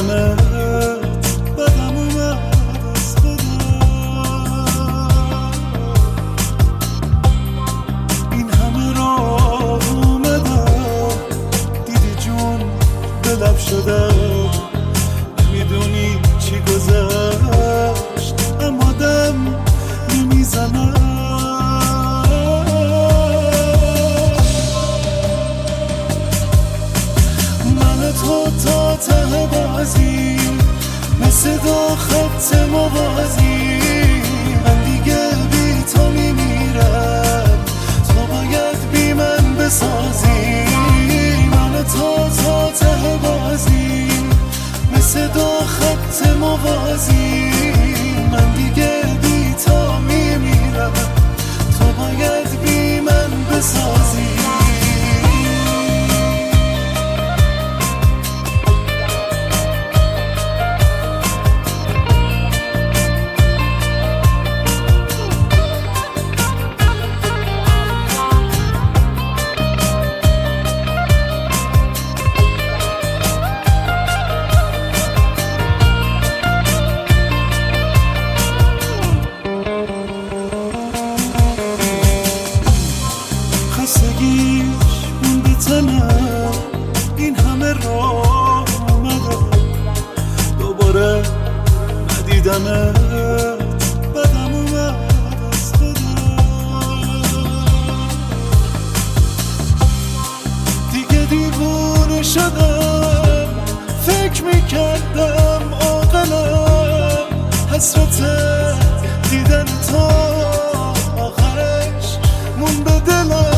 ندیدمت بدم اومد از خودم. این همه راه اومدم دیدی جون دلم شدم، نمیدونی چی گذشت اما دم نمیزنم. من تو تا ته بازی مثل دو خط موازی، من دیگه بی تو میمیرم، تو باید بی من بسازی. من تو تا ته بازی مثل دو خط موازی، من دیگه بی تو میمیرم، تو باید بی من بسازی. خستگیش مونده تنم، این همه راه اومدم دوباره ندیدمت بدم اومد از خودم. دیگه دیوونه شدم، فکر میکردم عاقلم، حسرت دیدن تو آخرش مون به دلم.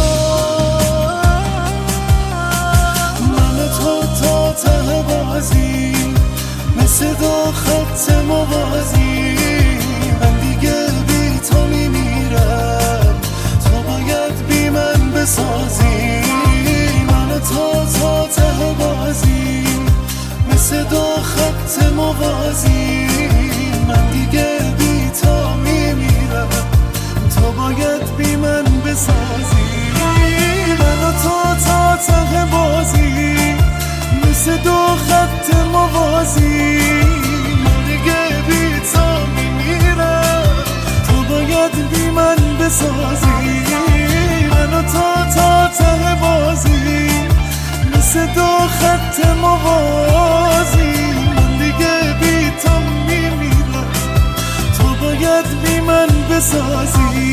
ته بازی مثل دو خط موازی، من دیگه بی تو میمیرم، تو باید بی من بسازی. من تو تا ته بازی مثل دو خط موازی، من دیگه بی تو میمیرم، تو باید بی من بسازی. من تو تا ته بازی مثل دو خط موازی، من دیگه بی تو میمیرم، تو باید بی من بسازی. من و تو تا ته بازی مثل دو خط موازی، من دیگه بی تو میمیرم، تو باید بی من بسازی.